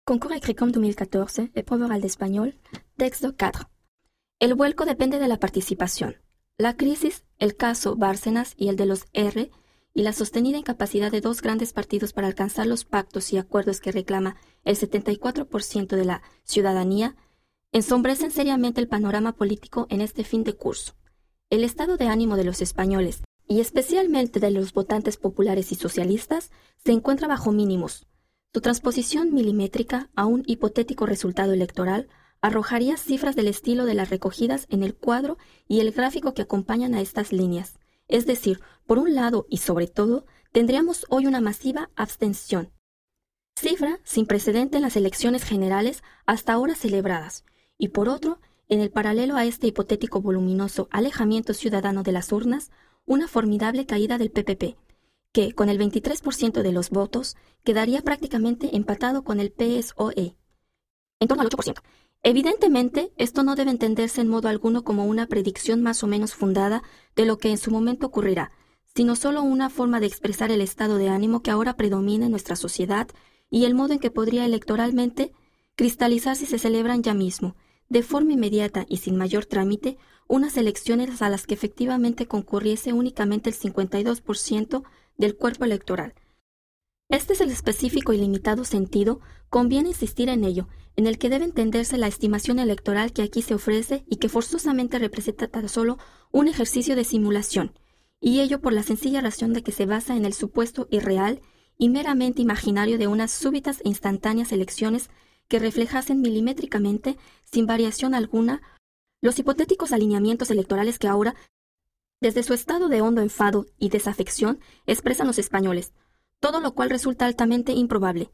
Concours Agricom 2014, épreuve oral de español, texto 4. El vuelco depende de la participación. La crisis, el caso Bárcenas y el de los R, y la sostenida incapacidad de dos grandes partidos para alcanzar los pactos y acuerdos que reclama el 74% de la ciudadanía, ensombrecen seriamente el panorama político en este fin de curso. El estado de ánimo de los españoles, y especialmente de los votantes populares y socialistas, se encuentra bajo mínimos. Su transposición milimétrica a un hipotético resultado electoral arrojaría cifras del estilo de las recogidas en el cuadro y el gráfico que acompañan a estas líneas. Es decir, por un lado y sobre todo, tendríamos hoy una masiva abstención, cifra sin precedente en las elecciones generales hasta ahora celebradas, y por otro, en el paralelo a este hipotético voluminoso alejamiento ciudadano de las urnas, una formidable caída del PPP, que, con el 23% de los votos, quedaría prácticamente empatado con el PSOE, en torno al 8%. Evidentemente, esto no debe entenderse en modo alguno como una predicción más o menos fundada de lo que en su momento ocurrirá, sino solo una forma de expresar el estado de ánimo que ahora predomina en nuestra sociedad y el modo en que podría electoralmente cristalizar si se celebran ya mismo, de forma inmediata y sin mayor trámite, unas elecciones a las que efectivamente concurriese únicamente el 52% del cuerpo electoral. Este es el específico y limitado sentido, conviene insistir en ello, en el que debe entenderse la estimación electoral que aquí se ofrece y que forzosamente representa tan solo un ejercicio de simulación, y ello por la sencilla razón de que se basa en el supuesto irreal y meramente imaginario de unas súbitas e instantáneas elecciones que reflejasen milimétricamente, sin variación alguna, los hipotéticos alineamientos electorales que ahora, desde su estado de hondo enfado y desafección, expresan los españoles, todo lo cual resulta altamente improbable.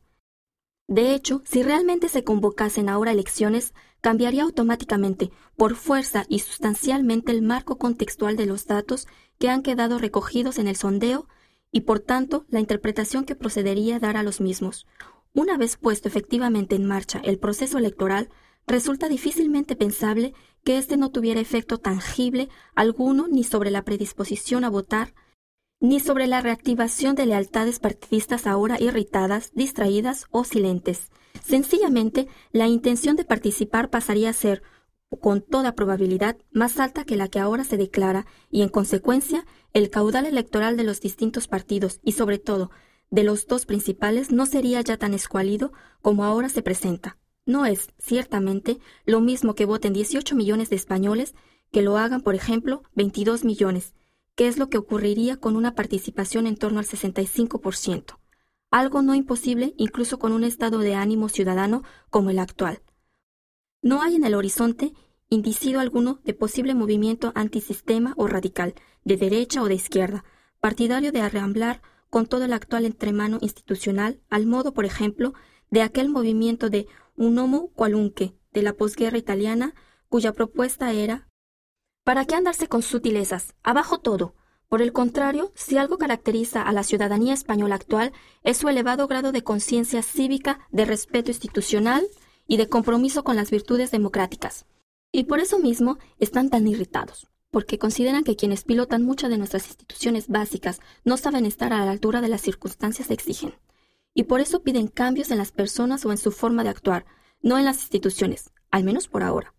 De hecho, si realmente se convocasen ahora elecciones, cambiaría automáticamente, por fuerza y sustancialmente, el marco contextual de los datos que han quedado recogidos en el sondeo y, por tanto, la interpretación que procedería a dar a los mismos. Una vez puesto efectivamente en marcha el proceso electoral, resulta difícilmente pensable que éste no tuviera efecto tangible alguno ni sobre la predisposición a votar, ni sobre la reactivación de lealtades partidistas ahora irritadas, distraídas o silentes. Sencillamente, la intención de participar pasaría a ser, con toda probabilidad, más alta que la que ahora se declara y, en consecuencia, el caudal electoral de los distintos partidos y, sobre todo, de los dos principales no sería ya tan escuálido como ahora se presenta. No es, ciertamente, lo mismo que voten 18 millones de españoles que lo hagan, por ejemplo, 22 millones, que es lo que ocurriría con una participación en torno al 65%, algo no imposible incluso con un estado de ánimo ciudadano como el actual. No hay en el horizonte indicio alguno de posible movimiento antisistema o radical, de derecha o de izquierda, partidario de arramblar con todo el actual entremano institucional, al modo, por ejemplo, de aquel movimiento de un homo qualunque de la posguerra italiana, cuya propuesta era ¿para qué andarse con sutilezas? Abajo todo. Por el contrario, si algo caracteriza a la ciudadanía española actual es su elevado grado de conciencia cívica, de respeto institucional y de compromiso con las virtudes democráticas. Y por eso mismo están tan irritados, porque consideran que quienes pilotan muchas de nuestras instituciones básicas no saben estar a la altura de las circunstancias que exigen. Y por eso piden cambios en las personas o en su forma de actuar, no en las instituciones, al menos por ahora.